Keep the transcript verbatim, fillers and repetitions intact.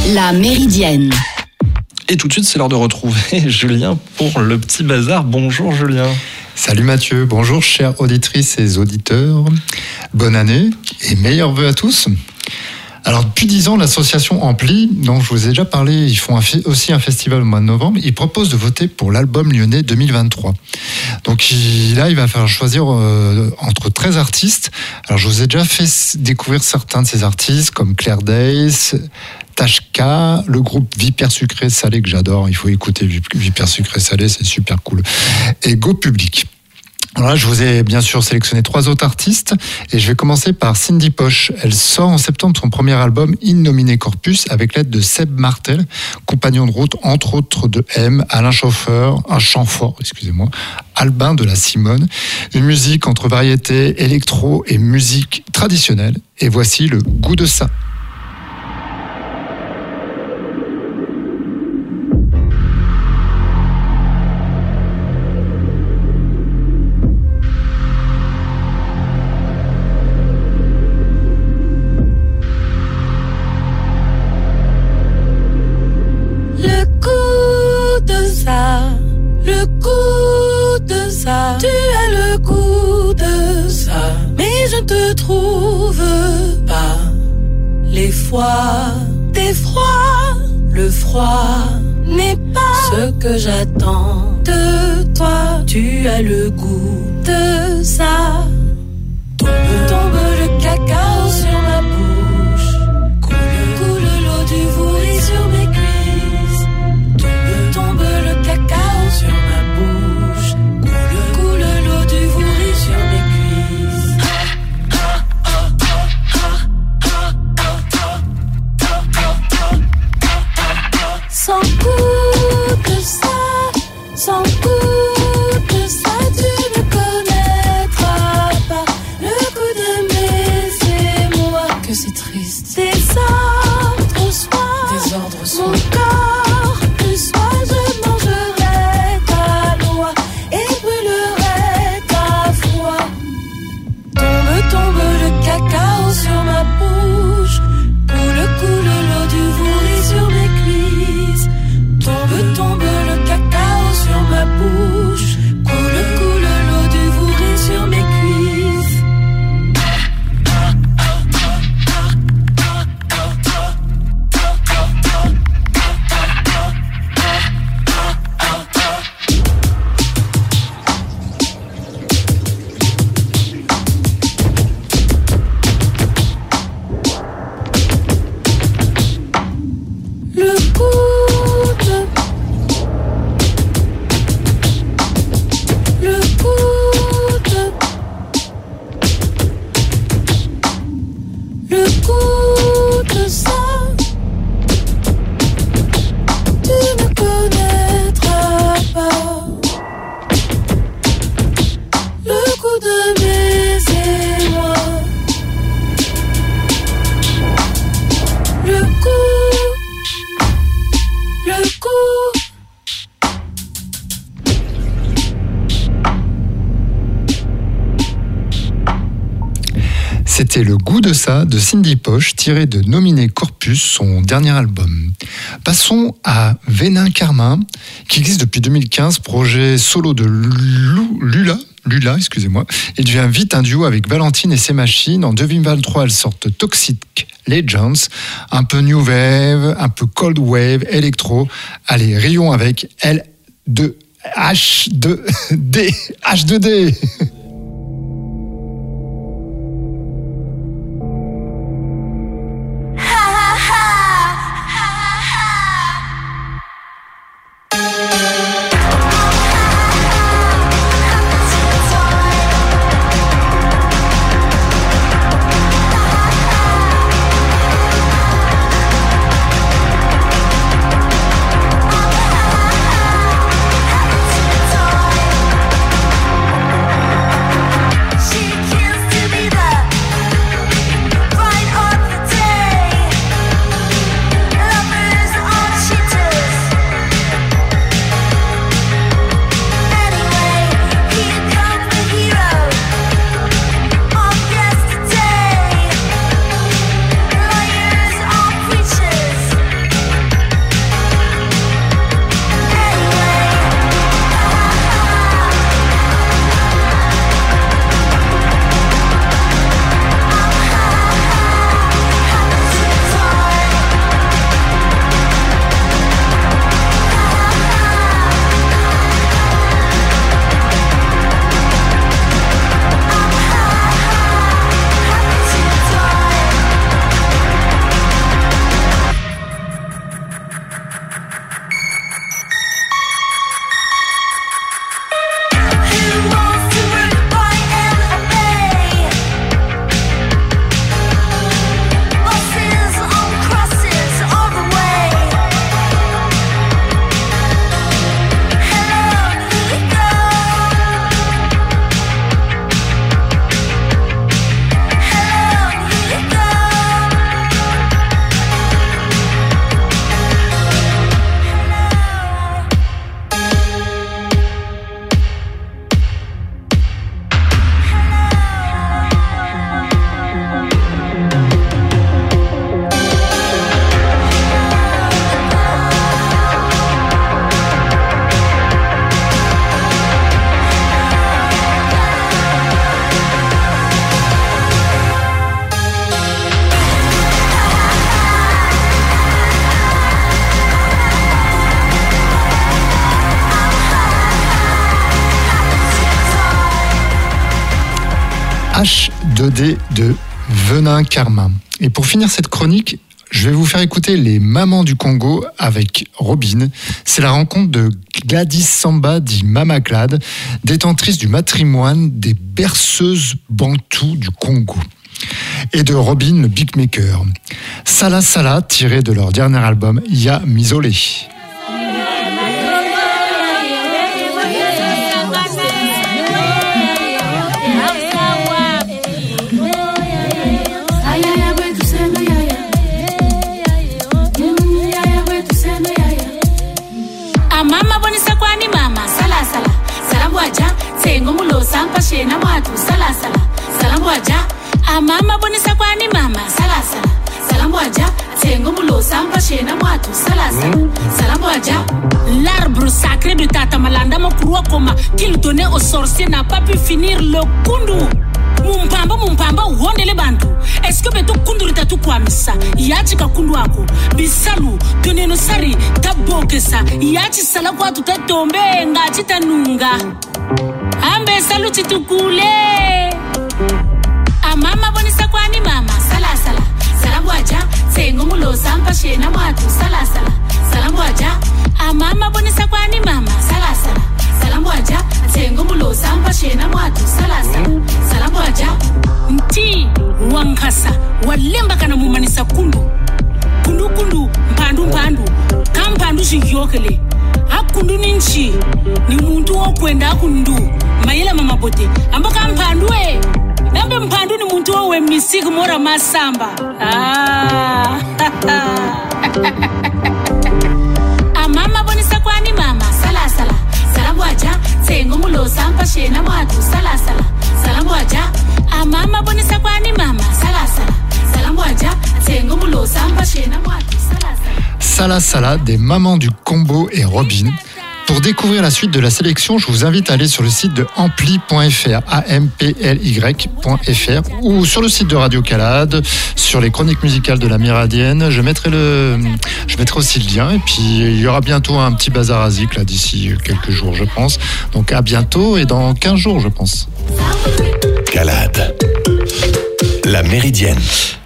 La Méridienne. Et tout de suite, c'est l'heure de retrouver Julien pour le petit bazar. Bonjour Julien. Salut Mathieu, bonjour chères auditrices et auditeurs. Bonne année et meilleurs vœux à tous. Alors depuis dix ans, l'association Ampli, dont je vous ai déjà parlé, ils font un fi- aussi un festival au mois de novembre. Ils proposent de voter pour l'album lyonnais deux mille vingt-trois. Donc il, là, il va falloir choisir euh, entre treize artistes. Alors je vous ai déjà fait découvrir certains de ces artistes, comme Claire Days, Tashka, le groupe Vipère Sucré Salé que j'adore. Il faut écouter Vipère Sucré Salé, c'est super cool. Et Go Public. Alors là, je vous ai bien sûr sélectionné trois autres artistes et je vais commencer par Cindy Poche. Elle sort en septembre son premier album In Nomine Corpus avec l'aide de Seb Martel, compagnon de route entre autres de M, Alain Chauffeur, un Chamfort, excusez-moi, Albin de la Simone. Une musique entre variété, électro et musique traditionnelle. Et voici le goût de ça. Le goût de ça, tu as le goût de ça, mais je ne te trouve pas. Les fois, t'es froid, le froid n'est pas ce que j'attends de toi. Tu as le goût de ça. Tombe, tombe le cacao sur ma bouche, coule, coule l'eau du vouri sur mes cuisses. Tombe, tombe le cacao sur ma bouche, coule, coule l'eau du vouri sur mes cuisses. Sans goût de ça, sans goût de ça, tu ne connaîtras pas le goût de mes émois. Que c'est triste. Désordre soit, désordre soit mon corps, plus soit je mangerai ta loi et brûlerai ta foi. Tombe, tombe le cacao sur ma bouche, coule, coule l'eau du vouri sur mes cuisses. Tombe, tombe le cacao sur ma bouche, coule, coule l'eau du vouri sur mes cuisses. Le goût de, le goût de, le goût de ça, tu ne connaîtras pas le goût de mes émois. Le goût, le goût. C'était le goût de ça de Cindy Poche, tiré de Nomine Corpus, son dernier album. Passons à Vénin Carmin, qui existe depuis deux mille quinze, projet solo de Lou- Lula. Lula, excusez-moi. Il devient vite un duo avec Valentine et ses machines. En deux mille vingt-trois, elles sortent Toxic Legends, un peu New Wave, un peu Cold Wave, électro. Allez, rions avec L deux H deux D. H deux D. Toy. H deux D de Venin Carmin. Et pour finir cette chronique, je vais vous faire écouter les Mamans du Congo avec Robin. C'est la rencontre de Gladys Samba dit Mama Glad, détentrice du matrimoine des berceuses bantoues du Congo. Et de Robin le beatmaker. Sala Sala, tiré de leur dernier album Ya Misole. Sampa shena mwatu sala sala salambu aja amama bonisa kwani mama sala sala salambu aja tengo mulo sampa shena mwatu sala sala salambu aja. L'arbre sacré de Tata Malanda Mokurwa Koma qu'il donnait aux sorciers n'a pas pu finir le kundu. Mumpamba mumpamba uondele bantu. Est-ce que beto kundu ritatu kwa misa yachi kakundu ako bisalu toneno sari tabokesa yachi sala kwa tutatombe ngachi tanunga ambe salu chitukule amama bonisa kwani mama sala sala salambu aja tengo mulo sampa shena mwatu sala sala salambu aja amama bonisa kwani mama sala sala salambu aja tengo mulo sampa shena mwatu sala sala salambu aja nti wankasa walemba kana mumanisa kundu kundu kundu mpandu mpandu kampandu shiyokele akundu ninchi ni muntu wokwenda akundu mayela mama bote ambaka mpandwe nambe mpandu ni muntu wowe misiki mora masamba ah amama bonisa kwani mama sala sala salambu aja tengo mulo sampa shena mwatu sala sala salambu aja amama bonisa kwani mama sala sala salambu aja tengo mulo sampa shena mwatu sala sala. Sala Sala des Mamans du Congo et Robin. Pour découvrir la suite de la sélection, je vous invite à aller sur le site de ampli point f r, A M P L Y point F R, ou sur le site de Radio Calade, sur les chroniques musicales de la Myradienne. Je mettrai, le, je mettrai aussi le lien, et puis il y aura bientôt un petit bazar à Zik, là, d'ici quelques jours, je pense. Donc à bientôt, et dans quinze jours, je pense. Calade, la Méridienne.